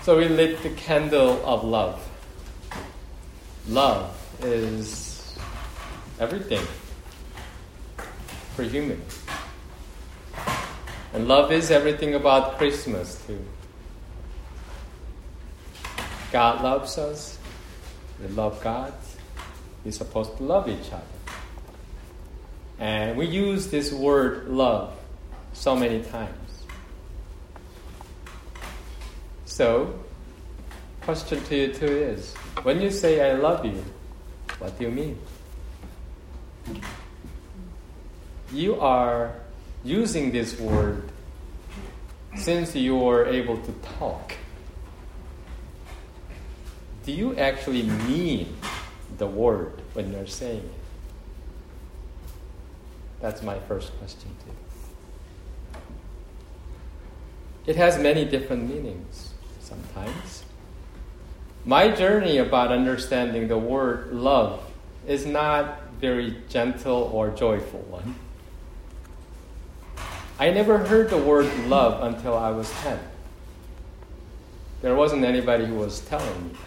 So we lit the candle of love. Love is everything for human. And love is everything about Christmas too. God loves us. We love God. We're supposed to love each other. And we use this word love so many times. So, question to you too is, when you say I love you, what do you mean? You are using this word since you are able to talk. Do you actually mean the word when you're saying it? That's my first question to you. It has many different meanings sometimes. My journey about understanding the word love is not very gentle or joyful one. I never heard the word love until I was 10. There wasn't anybody who was telling me.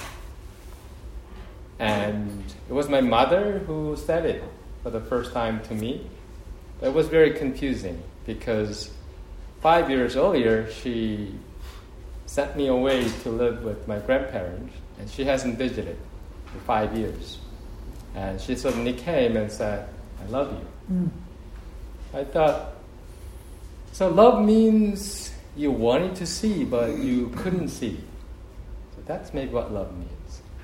And it was my mother who said it for the first time to me. It was very confusing because 5 years earlier, she sent me away to live with my grandparents, and she hasn't visited for 5 years. And she suddenly came and said, I love you. I thought, so love means you wanted to see, but you couldn't see. So that's maybe what love means.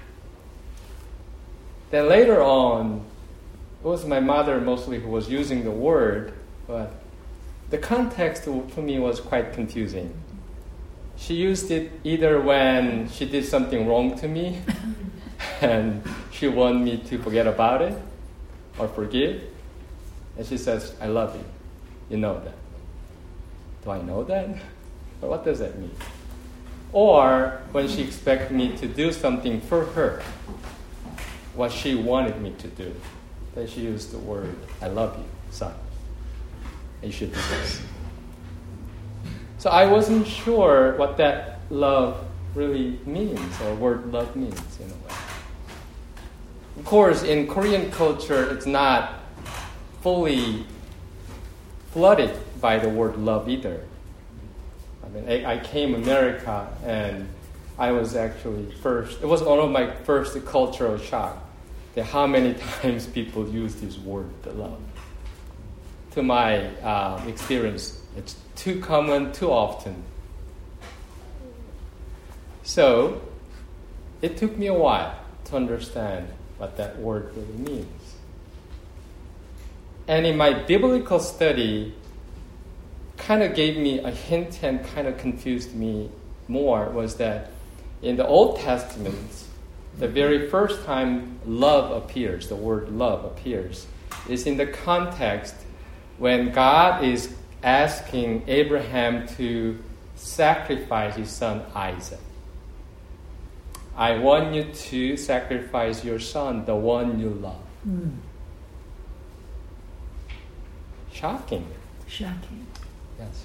Then later on, it was my mother mostly who was using the word, but the context to me was quite confusing. She used it either when she did something wrong to me and she wanted me to forget about it or forgive. And she says, I love you. You know that. Do I know that? But what does that mean? Or when she expected me to do something for her, what she wanted me to do, then she used the word, I love you, son. You should do this. So I wasn't sure what that love really means, or word love means in a way. Of course, in Korean culture, it's not fully flooded by the word love either. I mean, I came to America and I was actually first, it was one of my first cultural shock that how many times people use this word, the love. To my experience, it's too common, too often. So, it took me a while to understand what that word really means. And in my biblical study, kind of gave me a hint and kind of confused me more was that in the Old Testament, the very first time love appears, the word love appears, is in the context when God is asking Abraham to sacrifice his son Isaac. I want you to sacrifice your son, the one you love. Shocking. Shocking. Yes.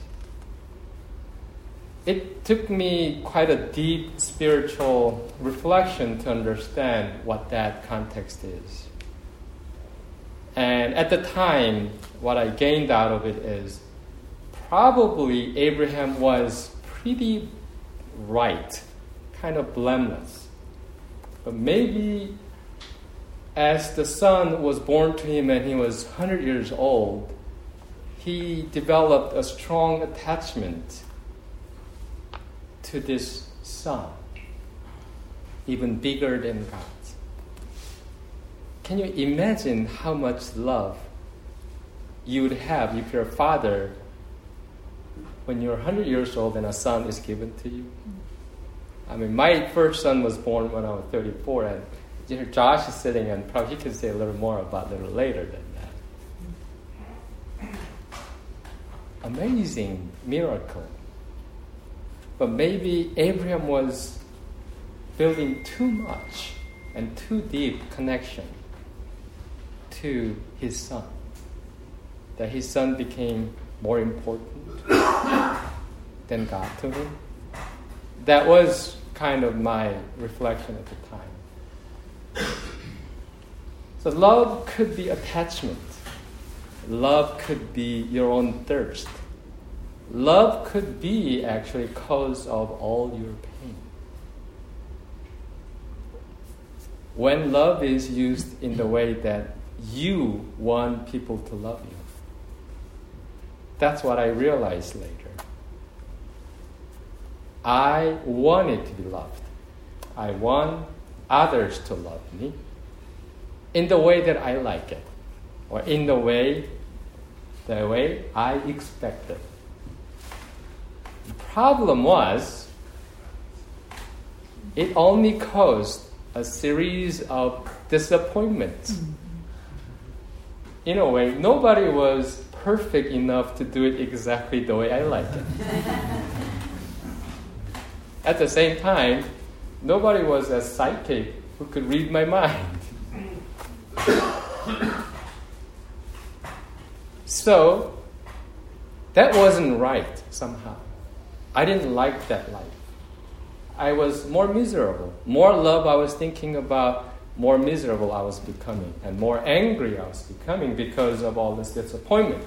It took me quite a deep spiritual reflection to understand what that context is. And at the time, what I gained out of it is probably Abraham was pretty right, kind of blameless. But maybe as the son was born to him and he was 100 years old, he developed a strong attachment to this son, even bigger than God's. Can you imagine how much love you would have if you're a father when you're 100 years old and a son is given to you? I mean, my first son was born when I was 34, and here Josh is sitting, and probably he can say a little more about it a little later than that. Amazing miracle. But maybe Abraham was building too much and too deep connection to his son, that his son became more important than God to him. that was kind of my reflection at the time. So love could be attachment. Love could be your own thirst. Love could be actually cause of all your pain. When love is used in the way that you want people to love you. That's what I realized later. I wanted to be loved. I want others to love me in the way that I like it, or in the way I expected. The problem was, it only caused a series of disappointments. In a way, nobody was perfect enough to do it exactly the way I like it. At the same time, nobody was as psychic who could read my mind. So, that wasn't right somehow. I didn't like that life. I was more miserable. More love I was thinking about, more miserable I was becoming. And more angry I was becoming because of all this disappointment.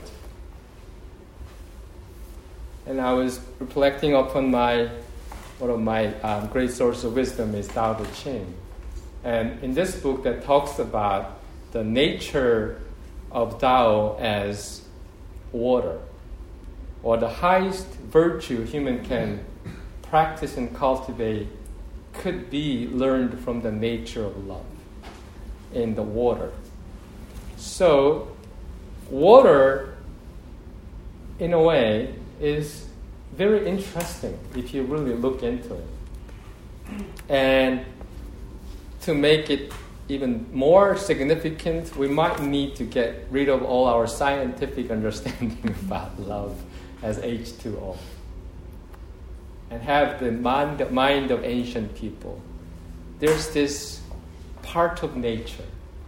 And I was reflecting upon one of my great source of wisdom is Tao Te Ching. And in this book that talks about the nature of Tao as water, or the highest virtue human can practice and cultivate could be learned from the nature of love in the water. So, water, in a way, is very interesting if you really look into it. And to make it even more significant, we might need to get rid of all our scientific understanding about love as H2O. And have the mind of ancient people. There's this part of nature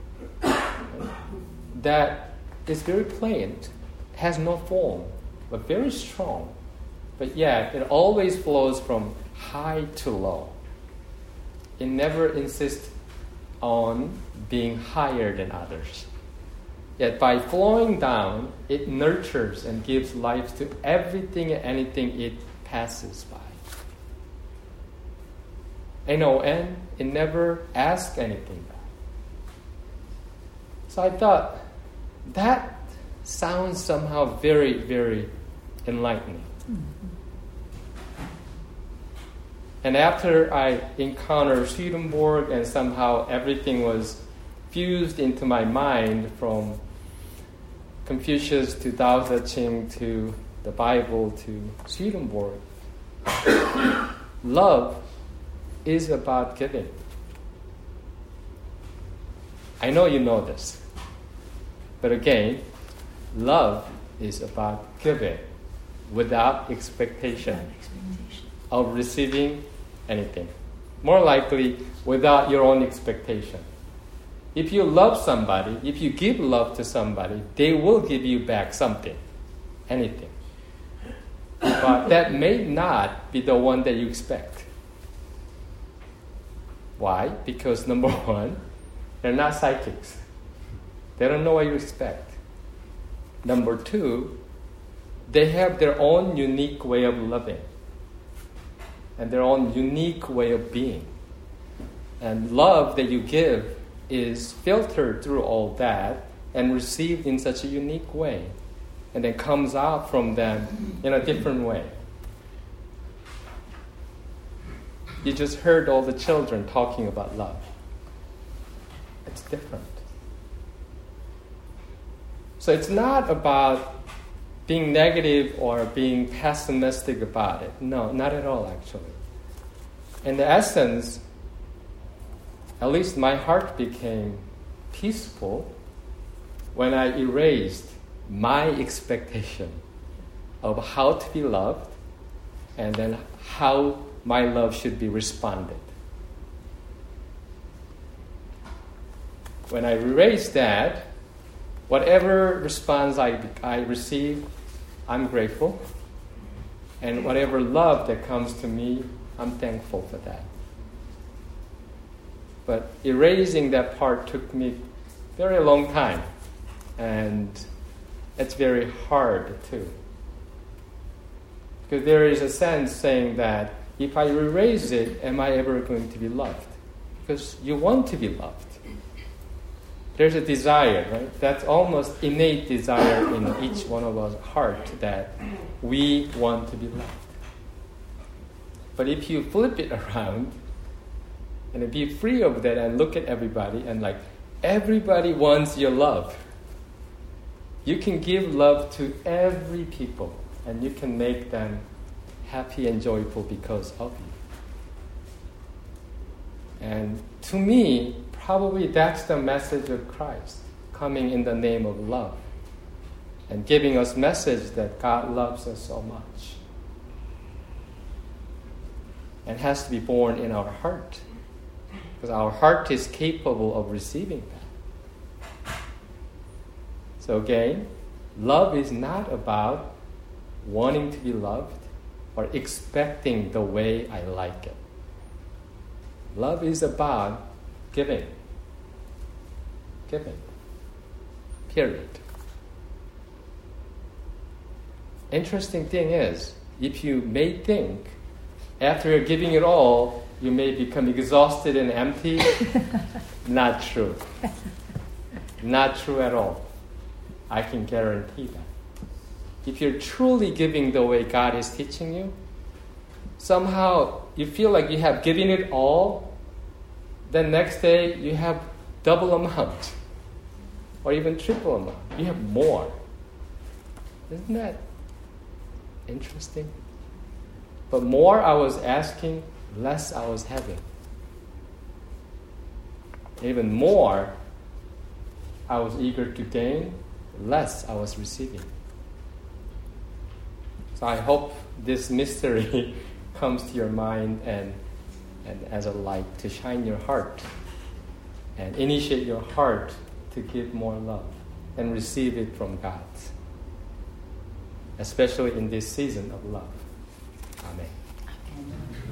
that is very plain, has no form, but very strong. But yet, it always flows from high to low. It never insists on being higher than others. Yet by flowing down, it nurtures and gives life to everything and anything it passes by. N-O-N, it never asks anything back. So I thought, that sounds somehow very, very enlightening. And after I encountered Swedenborg and somehow everything was fused into my mind from Confucius to Tao Te Ching to the Bible to Swedenborg, love is about giving. I know you know this. But again, love is about giving without expectation of receiving anything. More likely, without your own expectation. If you love somebody, if you give love to somebody, they will give you back something, anything. But that may not be the one that you expect. Why? Because number one, they're not psychics. They don't know what you expect. Number two, they have their own unique way of loving and their own unique way of being. And love that you give is filtered through all that and received in such a unique way, and then comes out from them in a different way. You just heard all the children talking about love. It's different. So it's not about being negative or being pessimistic about it. No, not at all, actually. In the essence, at least my heart became peaceful when I erased my expectation of how to be loved and then how my love should be responded. When I erased that, whatever response I receive, I'm grateful. And whatever love that comes to me, I'm thankful for that. But erasing that part took me very long time. And it's very hard too. Because there is a sense saying that if I erase it, am I ever going to be loved? Because you want to be loved. There's a desire, right? That's almost innate desire in each one of us heart that we want to be loved. But if you flip it around and be free of that and look at everybody and like, everybody wants your love. You can give love to every people and you can make them happy and joyful because of you. And to me, probably that's the message of Christ, coming in the name of love and giving us message that God loves us so much. And has to be born in our heart, because our heart is capable of receiving that. So again, love is not about wanting to be loved or expecting the way I like it. Love is about giving. Giving. Period. Interesting thing is, if you may think, after you're giving it all, you may become exhausted and empty. Not true. Not true at all. I can guarantee that. If you're truly giving the way God is teaching you, somehow you feel like you have given it all, then next day you have double amount or even triple amount. You have more. Isn't that interesting? But more I was asking, less I was having. Even more I was eager to gain, less I was receiving. So I hope this mystery comes to your mind and as a light to shine your heart and initiate your heart to give more love and receive it from God, especially in this season of love. Amen.